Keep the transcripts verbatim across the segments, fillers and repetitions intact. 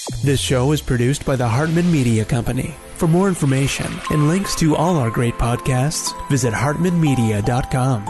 This show is produced by the Hartman Media Company. For more information and links to all our great podcasts, visit hartman media dot com.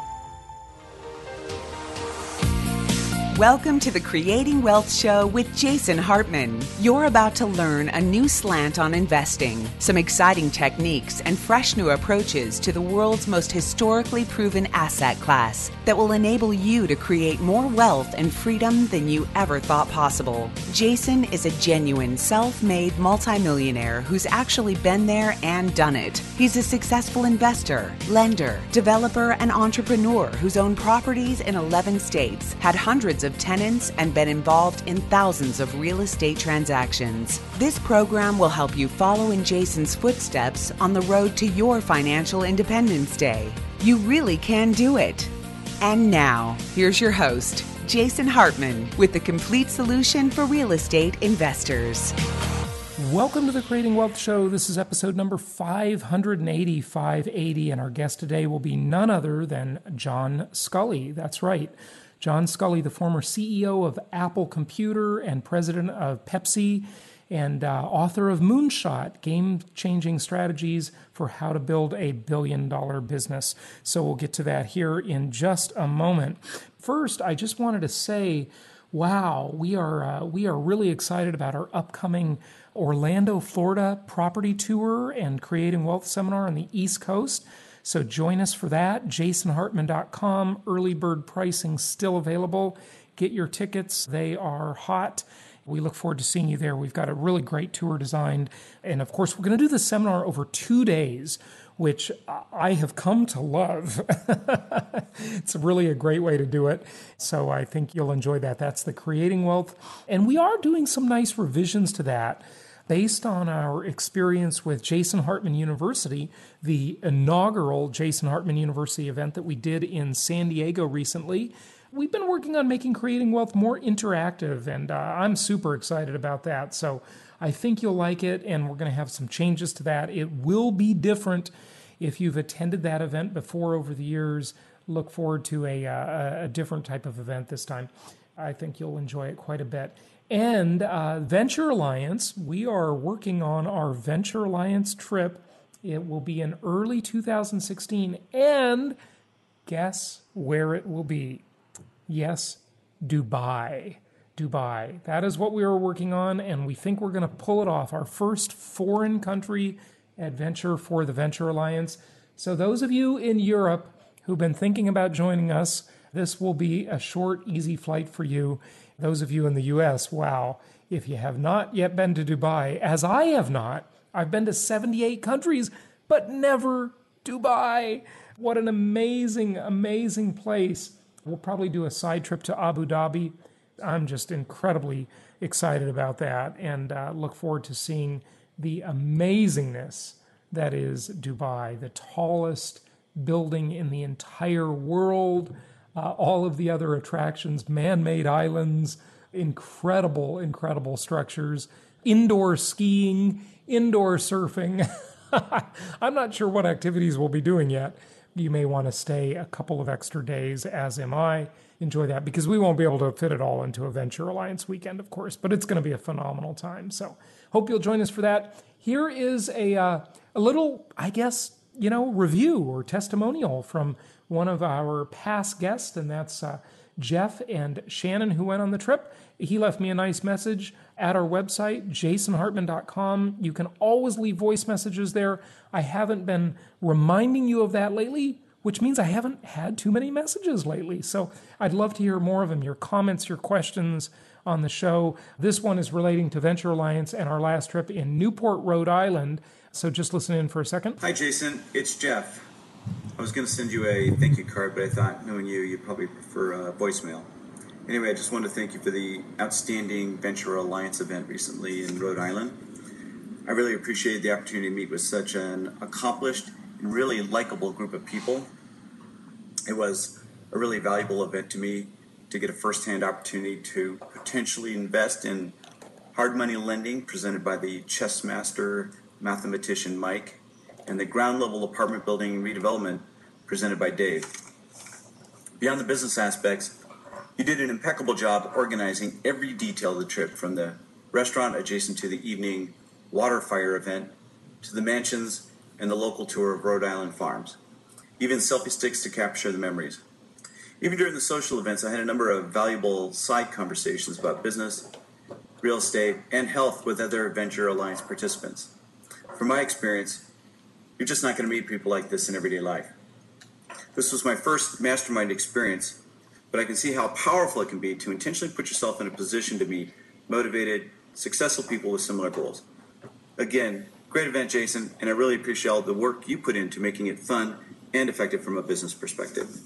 Welcome to the Creating Wealth Show with Jason Hartman. You're about to learn a new slant on investing, some exciting techniques, and fresh new approaches to the world's most historically proven asset class that will enable you to create more wealth and freedom than you ever thought possible. Jason is a genuine self-made multimillionaire who's actually been there and done it. He's a successful investor, lender, developer, and entrepreneur who's owned properties in eleven states, had hundreds of of tenants, and been involved in thousands of real estate transactions. This program will help you follow in Jason's footsteps on the road to your financial independence day. You really can do it. And now, here's your host, Jason Hartman, with the complete solution for real estate investors. Welcome to the Creating Wealth Show. This is episode number five eighty, five eighty, and our guest today will be none other than John Sculley. That's right. John Sculley, the former C E O of Apple Computer and president of Pepsi, and uh, author of Moonshot, Game-Changing Strategies for How to Build a Billion-Dollar Business. So we'll get to that here in just a moment. First, I just wanted to say, wow, we are uh, we are really excited about our upcoming Orlando, Florida property tour and Creating Wealth seminar on the East Coast. So join us for that, jason hartman dot com. Early bird pricing still available. Get your tickets. They are hot. We look forward to seeing you there. We've got a really great tour designed. And of course, we're going to do the seminar over two days, which I have come to love. It's really a great way to do it. So I think you'll enjoy that. That's the Creating Wealth. And we are doing some nice revisions to that, based on our experience with Jason Hartman University, the inaugural Jason Hartman University event that we did in San Diego recently. We've been working on making Creating Wealth more interactive, and uh, I'm super excited about that. So I think you'll like it, and we're going to have some changes to that. It will be different. If you've attended that event before over the years, look forward to a, uh, a different type of event this time. I think you'll enjoy it quite a bit. And uh, Venture Alliance, we are working on our Venture Alliance trip. It will be in early two thousand sixteen. And guess where it will be? Yes, Dubai. Dubai. That is what we are working on, and we think we're going to pull it off. Our first foreign country adventure for the Venture Alliance. So those of you in Europe who've been thinking about joining us, this will be a short, easy flight for you. Those of you in the U S, wow, if you have not yet been to Dubai, as I have not, I've been to seventy-eight countries, but never Dubai. What an amazing, amazing place. We'll probably do a side trip to Abu Dhabi. I'm just incredibly excited about that and uh, look forward to seeing the amazingness that is Dubai, the tallest building in the entire world. Uh, all of the other attractions, man-made islands, incredible, incredible structures, indoor skiing, indoor surfing. I'm not sure what activities we'll be doing yet. You may want to stay a couple of extra days, as am I. Enjoy that, because we won't be able to fit it all into a Venture Alliance weekend, of course, but it's going to be a phenomenal time. So hope you'll join us for that. Here is a, uh, a little, I guess, you know, review or testimonial from one of our past guests, and that's uh, Jeff and Shannon, who went on the trip. He left me a nice message at our website, jason hartman dot com. You can always leave voice messages there. I haven't been reminding you of that lately, which means I haven't had too many messages lately. So I'd love to hear more of them, your comments, your questions on the show. This one is relating to Venture Alliance and our last trip in Newport, Rhode Island. So just listen in for a second. Hi, Jason. It's Jeff. I was going to send you a thank you card, but I thought, knowing you, you'd probably prefer uh, voicemail. Anyway, I just wanted to thank you for the outstanding Venture Alliance event recently in Rhode Island. I really appreciated the opportunity to meet with such an accomplished and really likable group of people. It was a really valuable event to me to get a first-hand opportunity to potentially invest in hard money lending presented by the chess master mathematician Mike, and the ground level apartment building redevelopment presented by Dave. Beyond the business aspects, you did an impeccable job organizing every detail of the trip, from the restaurant adjacent to the evening water fire event, to the mansions and the local tour of Rhode Island farms, even selfie sticks to capture the memories. Even during the social events, I had a number of valuable side conversations about business, real estate, and health with other Venture Alliance participants. From my experience, you're just not going to meet people like this in everyday life. This was my first mastermind experience, but I can see how powerful it can be to intentionally put yourself in a position to meet motivated, successful people with similar goals. Again, great event, Jason, and I really appreciate all the work you put into making it fun and effective from a business perspective.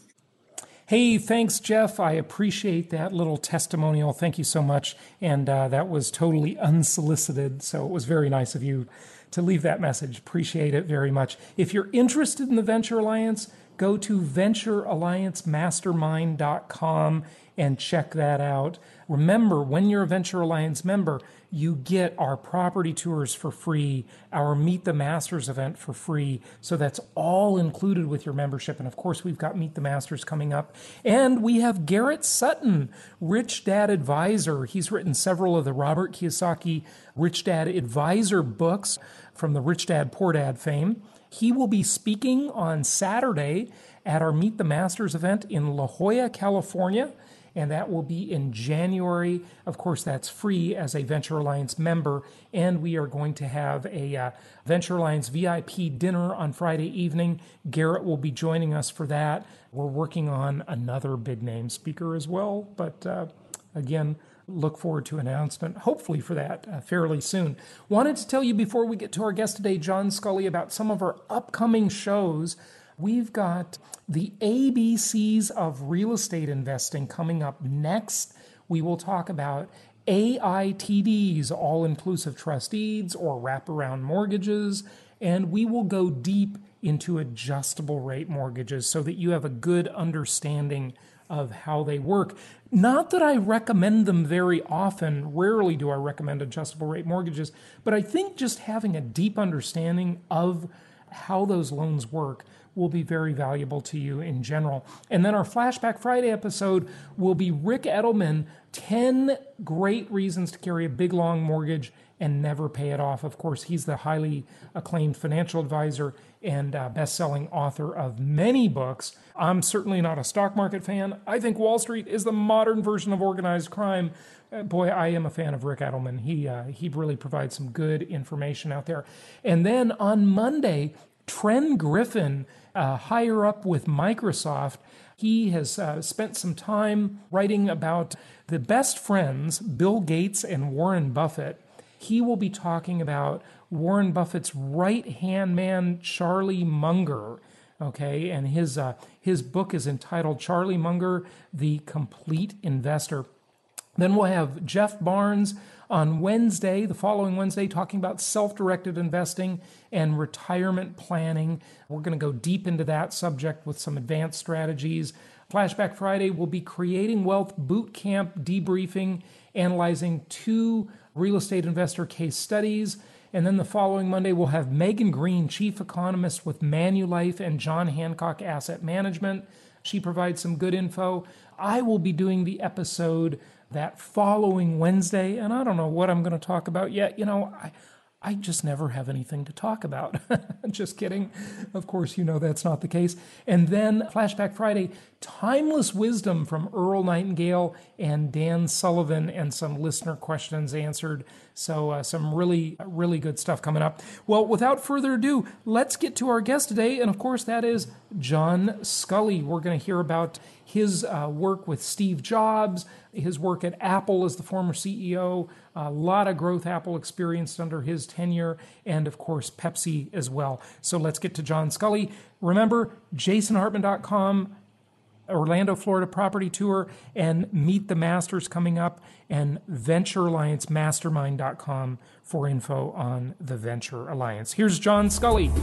Hey, thanks, Jeff. I appreciate that little testimonial. Thank you so much. And uh, that was totally unsolicited, so it was very nice of you to leave that message. Appreciate it very much. If you're interested in the Venture Alliance, go to venture alliance mastermind dot com and check that out. Remember, when you're a Venture Alliance member, you get our property tours for free, our Meet the Masters event for free. So that's all included with your membership. And of course, we've got Meet the Masters coming up. And we have Garrett Sutton, Rich Dad Advisor. He's written several of the Robert Kiyosaki Rich Dad Advisor books from the Rich Dad Poor Dad fame. He will be speaking on Saturday at our Meet the Masters event in La Jolla, California. And that will be in January. Of course, that's free as a Venture Alliance member. And we are going to have a uh, Venture Alliance V I P dinner on Friday evening. Garrett will be joining us for that. We're working on another big name speaker as well. But uh, again, look forward to an announcement, hopefully for that uh, fairly soon. Wanted to tell you before we get to our guest today, John Sculley, about some of our upcoming shows. We've got the A B Cs of real estate investing coming up next. We will talk about A I T Ds, all-inclusive trust deeds, or wraparound mortgages, and we will go deep into adjustable rate mortgages so that you have a good understanding of how they work. Not that I recommend them very often. Rarely do I recommend adjustable rate mortgages, but I think just having a deep understanding of how those loans work will be very valuable to you in general. And then our Flashback Friday episode will be Rick Edelman, ten great reasons to carry a big, long mortgage and never pay it off. Of course, he's the highly acclaimed financial advisor and uh, best-selling author of many books. I'm certainly not a stock market fan. I think Wall Street is the modern version of organized crime. Uh, boy, I am a fan of Rick Edelman. He, uh, he really provides some good information out there. And then on Monday, Tren Griffin, uh, higher up with Microsoft, he has uh, spent some time writing about the best friends, Bill Gates and Warren Buffett. He will be talking about Warren Buffett's right-hand man, Charlie Munger, okay? And his uh, his book is entitled Charlie Munger, The Complete Investor. Then we'll have Jeff Barnes on Wednesday, the following Wednesday, talking about self-directed investing and retirement planning. We're going to go deep into that subject with some advanced strategies. Flashback Friday will be Creating Wealth Boot Camp debriefing, analyzing two real estate investor case studies. And then the following Monday, we'll have Megan Green, chief economist with Manulife and John Hancock Asset Management. She provides some good info. I will be doing the episode that following Wednesday, and I don't know what I'm going to talk about yet. You know, I, I just never have anything to talk about. Just kidding. Of course, you know that's not the case. And then Flashback Friday, Timeless Wisdom from Earl Nightingale and Dan Sullivan, and some listener questions answered. So uh, some really, really good stuff coming up. Well, without further ado, let's get to our guest today. And of course, that is John Sculley. We're going to hear about his uh, work with Steve Jobs, his work at Apple as the former C E O, a lot of growth Apple experienced under his tenure, and of course, Pepsi as well. So let's get to John Sculley. Remember, jason hartman dot com, Orlando, Florida property tour, and Meet the Masters coming up, and venture alliance mastermind dot com for info on the Venture Alliance. Here's John Sculley.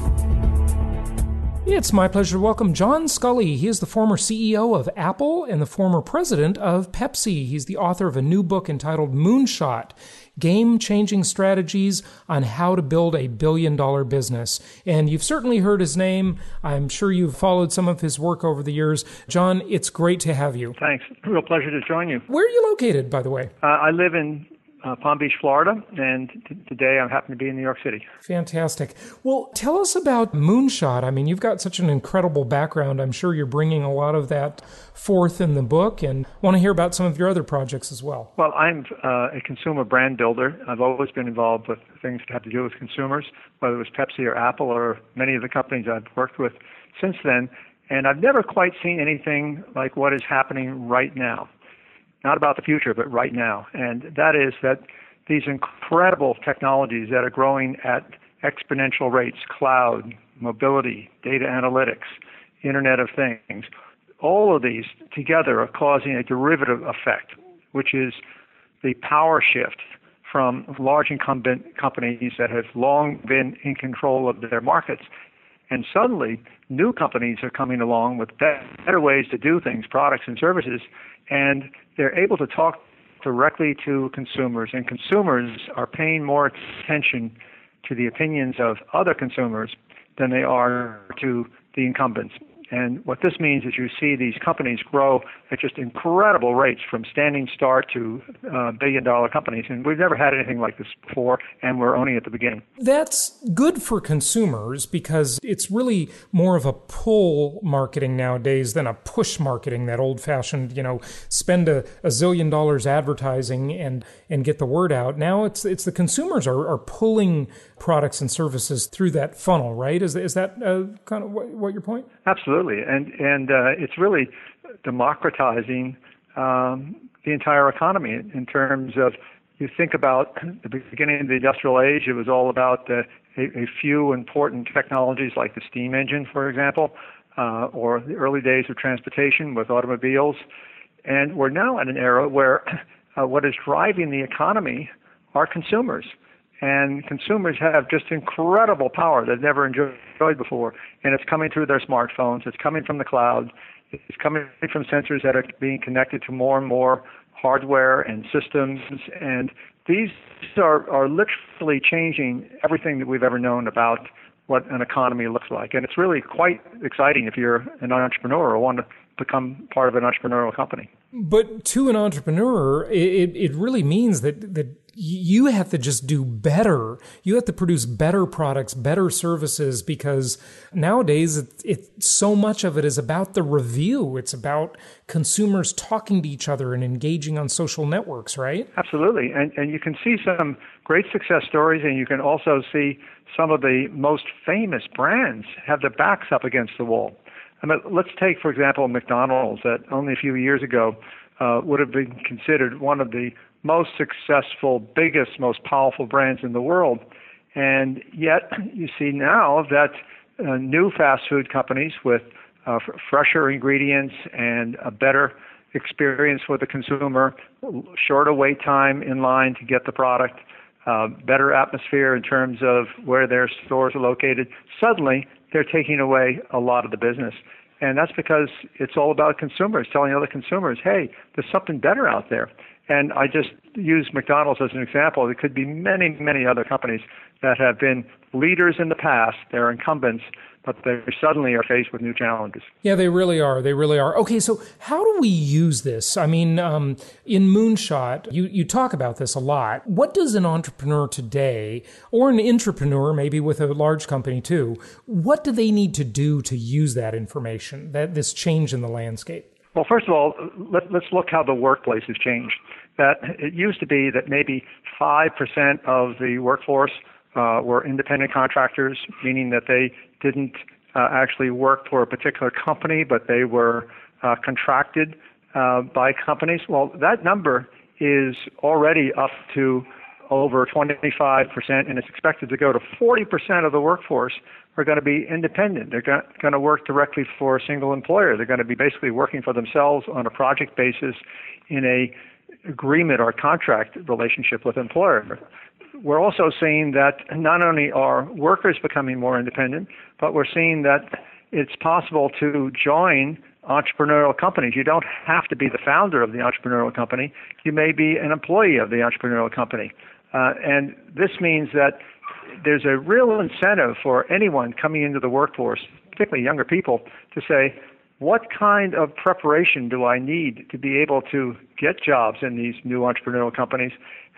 It's my pleasure to welcome John Sculley. He is the former C E O of Apple and the former president of Pepsi. He's the author of a new book entitled Moonshot, Game-Changing Strategies on How to Build a Billion-Dollar Business. And you've certainly heard his name. I'm sure you've followed some of his work over the years. John, it's great to have you. Thanks. Real pleasure to join you. Where are you located, by the way? Uh, I live in uh, Palm Beach, Florida, and t- today I happen to be in New York City. Fantastic. Well, tell us about Moonshot. I mean, you've got such an incredible background. I'm sure you're bringing a lot of that forth in the book, and want to hear about some of your other projects as well. Well, I'm uh, a consumer brand builder. I've always been involved with things that have to do with consumers, whether it was Pepsi or Apple or many of the companies I've worked with since then. And I've never quite seen anything like what is happening right now. Not about the future, but right now. And that is that these incredible technologies that are growing at exponential rates, cloud, mobility, data analytics, Internet of Things, all of these together are causing a derivative effect, which is the power shift from large incumbent companies that have long been in control of their markets. And suddenly, new companies are coming along with better ways to do things, products and services, and they're able to talk directly to consumers. And consumers are paying more attention to the opinions of other consumers than they are to the incumbents. And what this means is you see these companies grow at just incredible rates from standing start to uh, billion-dollar companies. And we've never had anything like this before, and we're only at the beginning. That's good for consumers because it's really more of a pull marketing nowadays than a push marketing, that old-fashioned, you know, spend a, a zillion dollars advertising and, and get the word out. Now it's it's the consumers are, are pulling products and services through that funnel, right? Is, is that uh, kind of what, what your point? Absolutely. And and uh, it's really democratizing um, the entire economy in terms of, you think about the beginning of the industrial age, it was all about uh, a, a few important technologies like the steam engine, for example, uh, or the early days of transportation with automobiles. And we're now in an era where uh, what is driving the economy are consumers. And consumers have just incredible power they've never enjoyed before. And it's coming through their smartphones. It's coming from the cloud. It's coming from sensors that are being connected to more and more hardware and systems. And these are, are literally changing everything that we've ever known about what an economy looks like. And it's really quite exciting if you're an entrepreneur or want to become part of an entrepreneurial company. But to an entrepreneur, it, it really means that, that you have to just do better. You have to produce better products, better services, because nowadays it, it, so much of it is about the review. It's about consumers talking to each other and engaging on social networks, right? Absolutely. And, and you can see some great success stories, and you can also see some of the most famous brands have their backs up against the wall. I mean, let's take, for example, McDonald's, that only a few years ago uh, would have been considered one of the most successful, biggest, most powerful brands in the world. And yet you see now that uh, new fast food companies with uh, f- fresher ingredients and a better experience for the consumer, shorter wait time in line to get the product, uh, better atmosphere in terms of where their stores are located, suddenly they're taking away a lot of the business. And that's because it's all about consumers, telling other consumers, hey, there's something better out there. And I just use McDonald's as an example. There could be many, many other companies that have been leaders in the past. They're incumbents, but they suddenly are faced with new challenges. Yeah, they really are. They really are. Okay, so how do we use this? I mean, um, in Moonshot, you, you talk about this a lot. What does an entrepreneur today, or an intrapreneur, maybe with a large company too, what do they need to do to use that information, that this change in the landscape? Well, first of all, let, let's look how the workplace has changed. That it used to be that maybe five percent of the workforce uh, were independent contractors, meaning that they didn't uh, actually work for a particular company, but they were uh, contracted uh, by companies. Well, that number is already up to over twenty-five percent, and it's expected to go to forty percent of the workforce are going to be independent. They're going to work directly for a single employer. They're going to be basically working for themselves on a project basis in a agreement or contract relationship with employer. We're also seeing that not only are workers becoming more independent, but we're seeing that it's possible to join entrepreneurial companies. You don't have to be the founder of the entrepreneurial company. You may be an employee of the entrepreneurial company. Uh, and this means that there's a real incentive for anyone coming into the workforce, particularly younger people, to say, what kind of preparation do I need to be able to get jobs in these new entrepreneurial companies?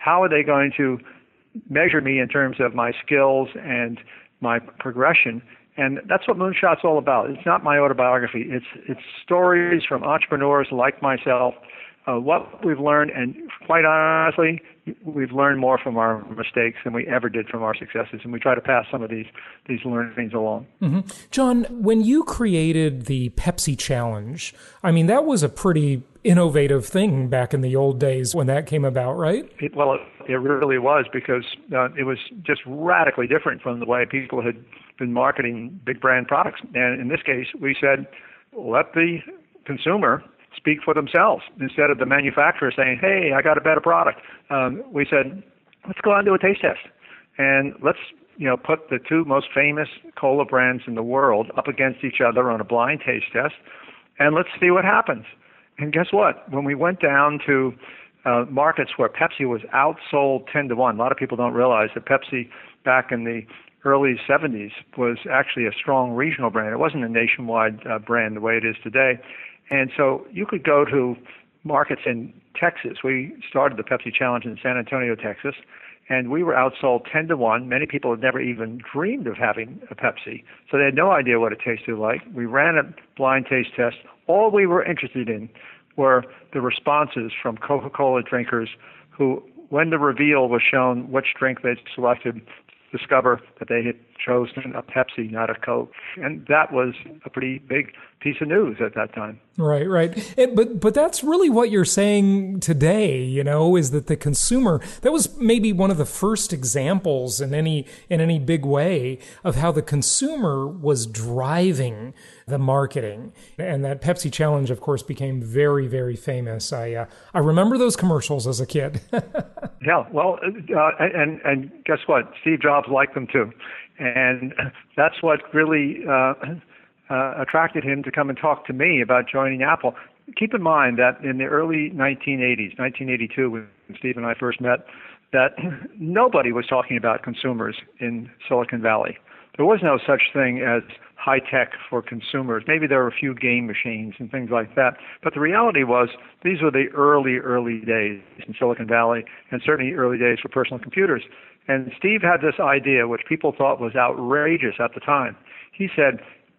how are they going to measure me in terms of my skills and my progression? And that's what Moonshot's all about. It's not my autobiography. It's it's stories from entrepreneurs like myself, uh, what we've learned, and quite honestly, we've learned more from our mistakes than we ever did from our successes, and we try to pass some of these these learnings along. Mm-hmm. John, when you created the Pepsi Challenge, I mean, that was a pretty innovative thing back in the old days when that came about, right? It, well, it, it really was, because uh, it was just radically different from the way people had been marketing big brand products. And in this case, we said, let the consumer speak for themselves. Instead of the manufacturer saying, hey, I got a better product, um, we said, let's go out and do a taste test. And let's you know, put the two most famous cola brands in the world up against each other on a blind taste test, and let's see what happens. And guess what? When we went down to uh, markets where Pepsi was outsold ten to one, a lot of people don't realize that Pepsi back in the early seventies was actually a strong regional brand. It wasn't a nationwide uh, brand the way it is today. And so you could go to markets in Texas. We started the Pepsi Challenge in San Antonio, Texas, and we were outsold ten to one. Many people had never even dreamed of having a Pepsi, so they had no idea what it tasted like. We ran a blind taste test. All we were interested in were the responses from Coca-Cola drinkers who, when the reveal was shown which drink they'd selected, discover that they had chosen a Pepsi, not a Coke. And that was a pretty big piece of news at that time. Right, right. It, but but that's really what you're saying today, you know, is that the consumer, that was maybe one of the first examples in any in any big way of how the consumer was driving the marketing. And that Pepsi Challenge, of course, became very, very famous. I uh, I remember those commercials as a kid. Yeah, well, uh, and and guess what? Steve Jobs liked them too. And that's what really uh, uh, attracted him to come and talk to me about joining Apple. Keep in mind that in the early nineteen eighties, nineteen eighty-two, when Steve and I first met, that nobody was talking about consumers in Silicon Valley. There was no such thing as high tech for consumers. Maybe there were a few game machines and things like that. But the reality was these were the early, early days in Silicon Valley, and certainly early days for personal computers. And Steve had this idea, which people thought was outrageous at the time. He said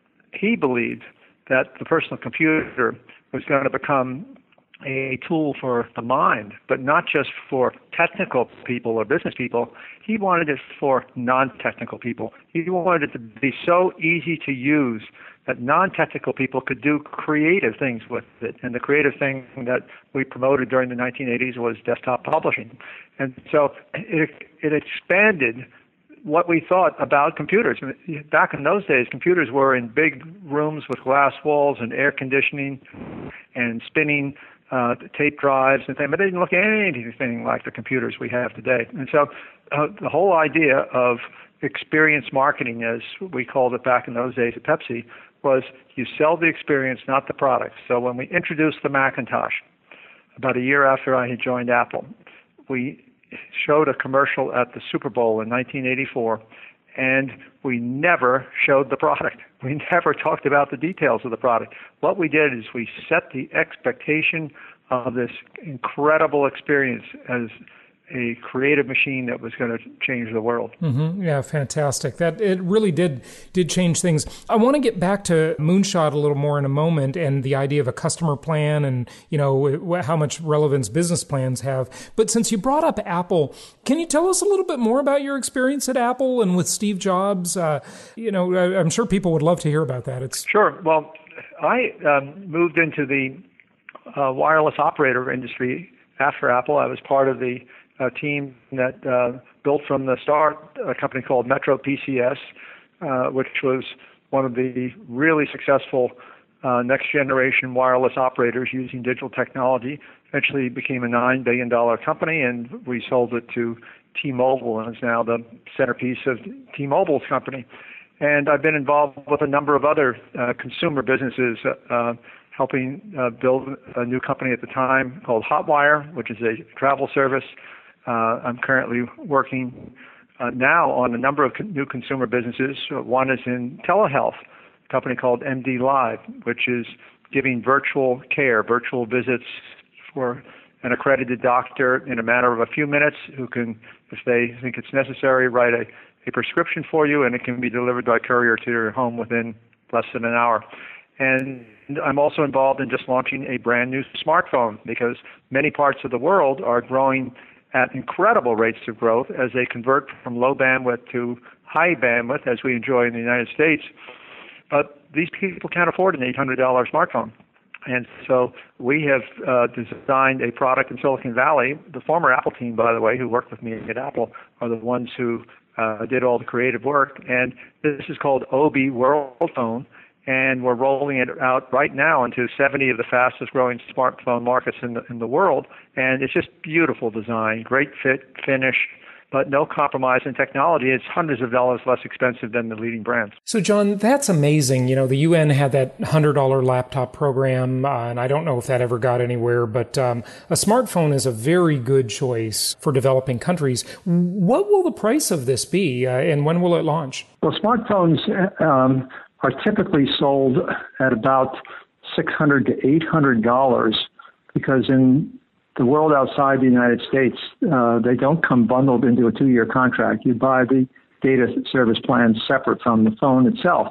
he believed that the personal computer was going to become a tool for the mind, but not just for technical people or business people. He wanted it for non-technical people. He wanted it to be so easy to use that non-technical people could do creative things with it. And the creative thing that we promoted during the nineteen eighties was desktop publishing. And so it, it expanded what we thought about computers. Back in those days, computers were in big rooms with glass walls and air conditioning and spinning uh, tape drives and things, but they didn't look anything like the computers we have today. And so uh, the whole idea of experience marketing, as we called it back in those days at Pepsi, was you sell the experience, not the product. So when we introduced the Macintosh, about a year after I had joined Apple, we showed a commercial at the Super Bowl in nineteen eighty-four, and we never showed the product. We never talked about the details of the product. What we did is we set the expectation of this incredible experience as a creative machine that was going to change the world. Mm-hmm. Yeah, fantastic. That it really did did change things. I want to get back to Moonshot a little more in a moment, and the idea of a customer plan, and you know how much relevance business plans have. But since you brought up Apple, can you tell us a little bit more about your experience at Apple and with Steve Jobs? Uh, you know, I'm sure people would love to hear about that. It's sure. Well, I um, moved into the uh, wireless operator industry after Apple. I was part of the a team that uh, built from the start a company called Metro P C S, uh, which was one of the really successful uh, next-generation wireless operators using digital technology. Eventually became a nine billion dollars company, and we sold it to T-Mobile, and is now the centerpiece of T-Mobile's company. And I've been involved with a number of other uh, consumer businesses, uh, helping uh, build a new company at the time called Hotwire, which is a travel service. Uh, I'm currently working uh, now on a number of con- new consumer businesses. Uh, one is in telehealth, a company called M D Live, which is giving virtual care, virtual visits for an accredited doctor in a matter of a few minutes who can, if they think it's necessary, write a, a prescription for you, and it can be delivered by courier to your home within less than an hour. And I'm also involved in just launching a brand new smartphone because many parts of the world are growing at incredible rates of growth as they convert from low bandwidth to high bandwidth, as we enjoy in the United States. But these people can't afford an eight hundred dollars smartphone. And so we have uh, designed a product in Silicon Valley. The former Apple team, by the way, who worked with me at Apple, are the ones who uh, did all the creative work. And this is called Obi World Phone. And we're rolling it out right now into seventy of the fastest growing smartphone markets in the, in the world. And it's just beautiful design, great fit, finish, but no compromise in technology. It's hundreds of dollars less expensive than the leading brands. So, John, that's amazing. You know, the U N had that one hundred dollars laptop program, uh, and I don't know if that ever got anywhere, but um, a smartphone is a very good choice for developing countries. What will the price of this be, uh, and when will it launch? Well, smartphones um, are typically sold at about six hundred dollars to eight hundred dollars because in the world outside the United States, uh, they don't come bundled into a two-year contract. You buy the data service plan separate from the phone itself.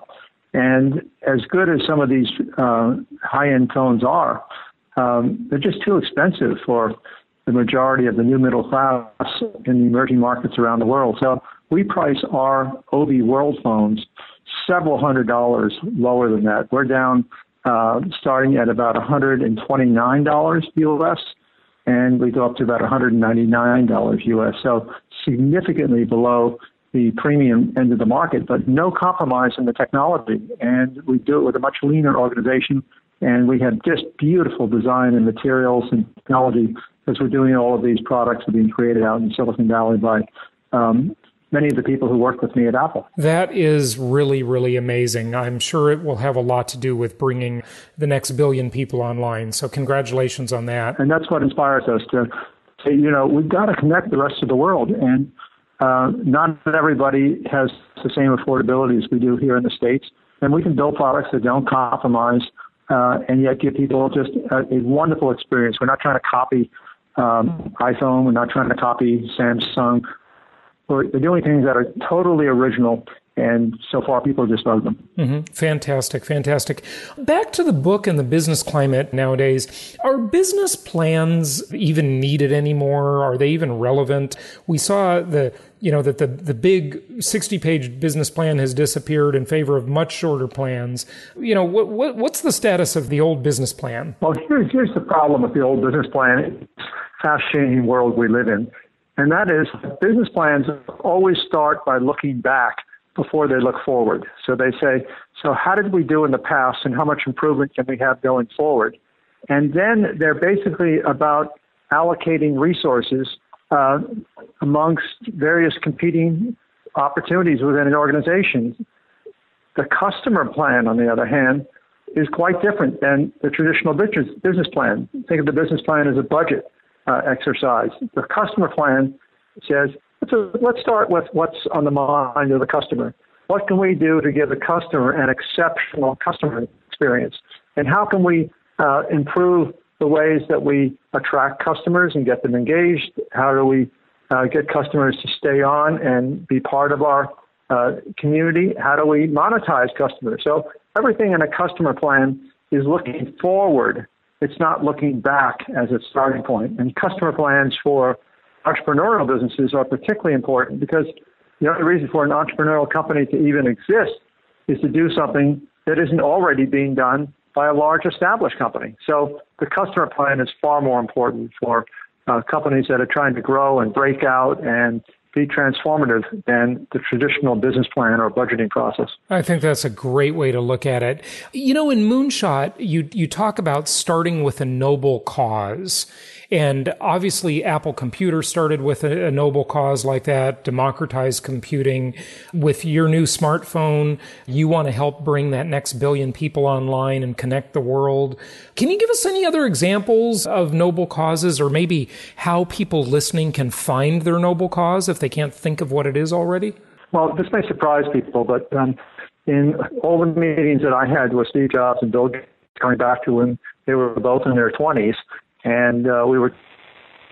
And as good as some of these uh, high-end phones are, um, they're just too expensive for the majority of the new middle class in the emerging markets around the world. So we price our Obi World phones several hundred dollars lower than that. We're down uh, starting at about one hundred twenty-nine dollars U S, and we go up to about one hundred ninety-nine dollars U S, so significantly below the premium end of the market, but no compromise in the technology. And we do it with a much leaner organization, and we have just beautiful design and materials and technology because we're doing all of these products are being created out in Silicon Valley by um, many of the people who work with me at Apple. That is really, really amazing. I'm sure it will have a lot to do with bringing the next billion people online. So congratulations on that. And that's what inspires us to say, you know, we've got to connect the rest of the world. And uh, not everybody has the same affordability as we do here in the States. And we can build products that don't compromise uh, and yet give people just a, a wonderful experience. We're not trying to copy um, iPhone. We're not trying to copy Samsung. We're doing things that are totally original, and so far people just love them. Mm-hmm. Fantastic, fantastic. Back to the book and the business climate nowadays. Are business plans even needed anymore? Are they even relevant? We saw the, you know, that the, the big sixty-page business plan has disappeared in favor of much shorter plans. You know, what, what what's the status of the old business plan? Well, here's, here's the problem with the old business plan. It's a fast-changing world we live in. And that is, business plans always start by looking back before they look forward. So they say, so how did we do in the past and how much improvement can we have going forward? And then they're basically about allocating resources uh, amongst various competing opportunities within an organization. The customer plan, on the other hand, is quite different than the traditional business business plan. Think of the business plan as a budget Uh, exercise. The customer plan says, let's, uh, let's start with what's on the mind of the customer. What can we do to give the customer an exceptional customer experience? And how can we uh, improve the ways that we attract customers and get them engaged? How do we uh, get customers to stay on and be part of our uh, community? How do we monetize customers? So everything in a customer plan is looking forward. It's not looking back as a starting point. And customer plans for entrepreneurial businesses are particularly important because the only reason for an entrepreneurial company to even exist is to do something that isn't already being done by a large established company. So the customer plan is far more important for uh, companies that are trying to grow and break out and be transformative than the traditional business plan or budgeting process. I think that's a great way to look at it. You know, in Moonshot, you you talk about starting with a noble cause. And obviously, Apple Computer started with a, a noble cause like that, democratize computing. With your new smartphone, you want to help bring that next billion people online and connect the world. Can you give us any other examples of noble causes, or maybe how people listening can find their noble cause if they can't think of what it is already? Well, this may surprise people, but um, in all the meetings that I had with Steve Jobs and Bill Gates, going back to when they were both in their twenties, and uh, we were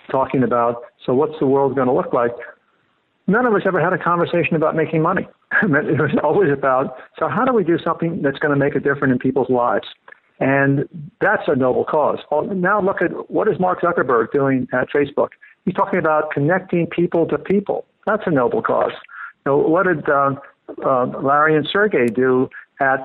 talking about, so what's the world going to look like? None of us ever had a conversation about making money. It was always about, so how do we do something that's going to make a difference in people's lives? And that's a noble cause. Now look at what is Mark Zuckerberg doing at Facebook. He's talking about connecting people to people. That's a noble cause. You know, what did uh, uh, Larry and Sergey do at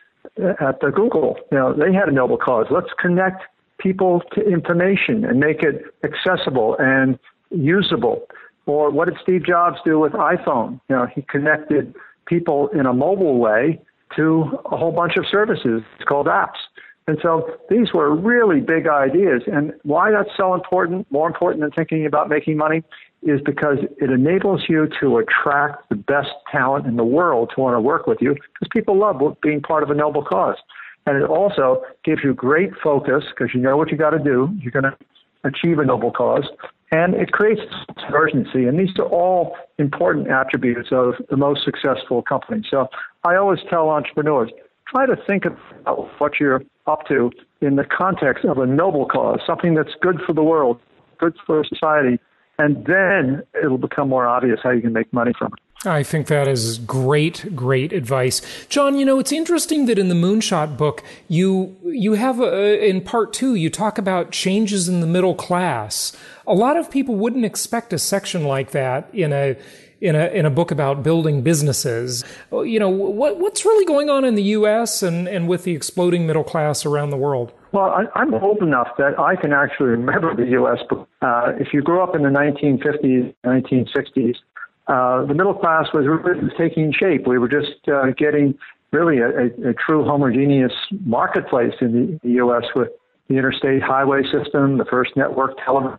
at the Google? You know, they had a noble cause. Let's connect people to information and make it accessible and usable. Or what did Steve Jobs do with iPhone? You know, he connected people in a mobile way to a whole bunch of services called apps. And so these were really big ideas. And why that's so important, more important than thinking about making money, is because it enables you to attract the best talent in the world to want to work with you, because people love being part of a noble cause. And it also gives you great focus because you know what you got to do. You're going to achieve a noble cause. And it creates urgency. And these are all important attributes of the most successful companies. So I always tell entrepreneurs, try to think about what you're up to in the context of a noble cause, something that's good for the world, good for society, and then it'll become more obvious how you can make money from it. I think that is great, great advice. John, you know, it's interesting that in the Moonshot book, you you have, a, in part two, you talk about changes in the middle class. A lot of people wouldn't expect a section like that in a in a in a book about building businesses. You know, what what's really going on in the U S and, and with the exploding middle class around the world? Well, I, I'm old enough that I can actually remember the U S. Uh, if you grew up in the nineteen fifties, nineteen sixties, uh, the middle class was really taking shape. We were just uh, getting really a, a, a true homogeneous marketplace in the, the U S with the interstate highway system, the first network television,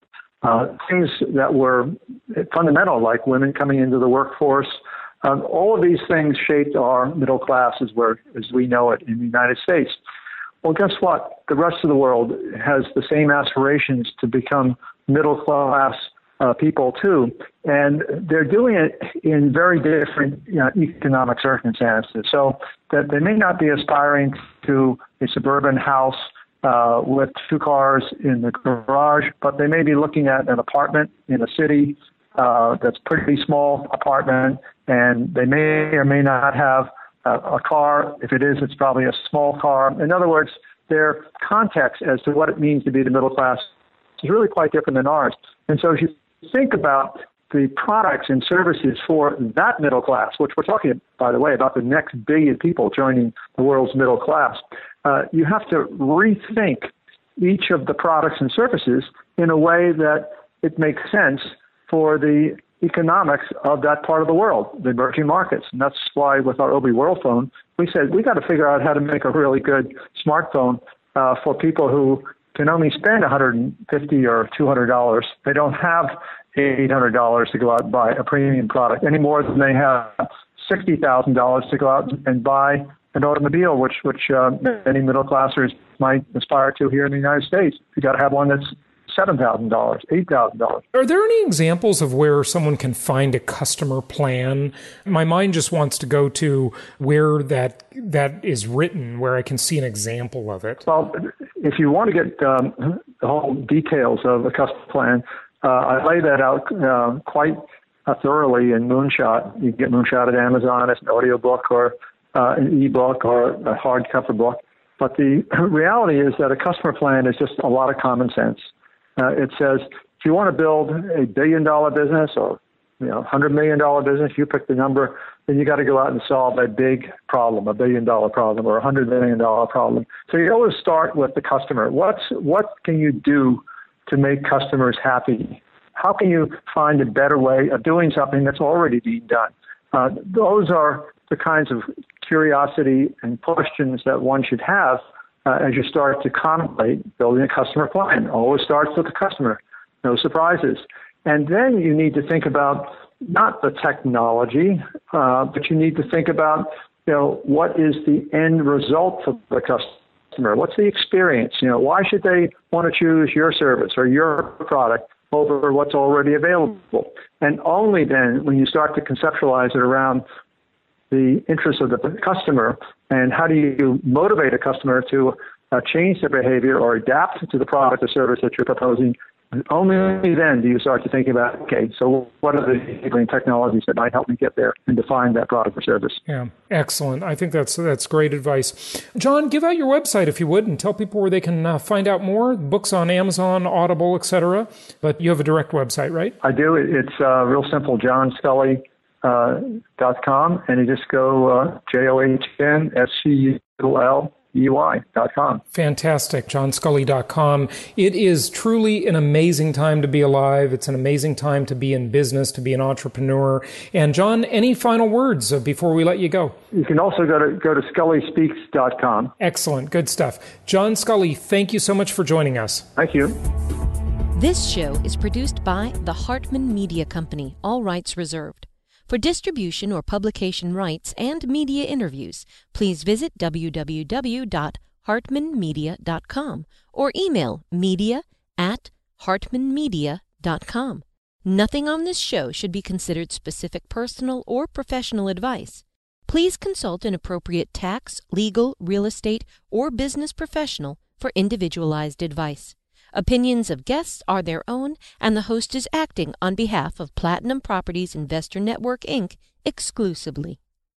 uh, things that were fundamental, like women coming into the workforce. Um, all of these things shaped our middle class as, we're, as we know it in the United States. Well, guess what? The rest of the world has the same aspirations to become middle-class uh, people, too. And they're doing it in very different you know, economic circumstances. So that they may not be aspiring to a suburban house uh, with two cars in the garage, but they may be looking at an apartment in a city uh, that's pretty small apartment, and they may or may not have a car. If it is, it's probably a small car. In other words, their context as to what it means to be the middle class is really quite different than ours. And so as you think about the products and services for that middle class, which we're talking, by the way, about the next billion people joining the world's middle class, uh, you have to rethink each of the products and services in a way that it makes sense for the economics of that part of the world, the emerging markets. And that's why with our Obi World phone, we said we got to figure out how to make a really good smartphone uh, for people who can only spend one hundred fifty dollars or two hundred dollars. They don't have eight hundred dollars to go out and buy a premium product any more than they have sixty thousand dollars to go out and buy an automobile, which which uh, many middle classers might aspire to here in the United States. You got to have one that's seven thousand dollars, eight thousand dollars. Are there any examples of where someone can find a customer plan? My mind just wants to go to where that that is written, where I can see an example of it. Well, if you want to get um, the whole details of a customer plan, uh, I lay that out uh, quite uh, thoroughly in Moonshot. You can get Moonshot at Amazon as an audiobook or uh, an ebook or a hardcover book. But the reality is that a customer plan is just a lot of common sense. Uh, it says, if you want to build a billion-dollar business or you know, one hundred million dollars business, you pick the number, then you got to go out and solve a big problem, a billion-dollar problem or a one hundred million dollars problem. So you always start with the customer. What's What can you do to make customers happy? How can you find a better way of doing something that's already being done? Uh, those are the kinds of curiosity and questions that one should have Uh, as you start to contemplate building a customer plan. Always starts with the customer, no surprises. And then you need to think about not the technology, uh, but you need to think about, you know, what is the end result for the customer? What's the experience? You know, why should they want to choose your service or your product over what's already available? And only then, when you start to conceptualize it around the interests of the customer and how do you motivate a customer to uh, change their behavior or adapt to the product or service that you're proposing, Only then do you start to think about, okay, so what are the enabling technologies that might help me get there and define that product or service? Yeah, excellent. I think that's that's great advice. John, give out your website if you would and tell people where they can uh, find out more. Books on Amazon, Audible, et cetera. But you have a direct website, right? I do. It's uh, real simple, john scully dot com, and you just go uh, J O H N S C U L E Y dot com. Fantastic, john scully dot com. It is truly an amazing time to be alive. It's an amazing time to be in business, to be an entrepreneur. And John, any final words before we let you go? You can also go to go to scully speaks dot com. Excellent, good stuff. John Scully, thank you so much for joining us. Thank you. This show is produced by the Hartman Media Company, all rights reserved. For distribution or publication rights and media interviews, please visit w w w dot hartman media dot com or email media at hartman media dot com. Nothing on this show should be considered specific personal or professional advice. Please consult an appropriate tax, legal, real estate, or business professional for individualized advice. Opinions of guests are their own, and the host is acting on behalf of Platinum Properties Investor Network, Incorporated exclusively.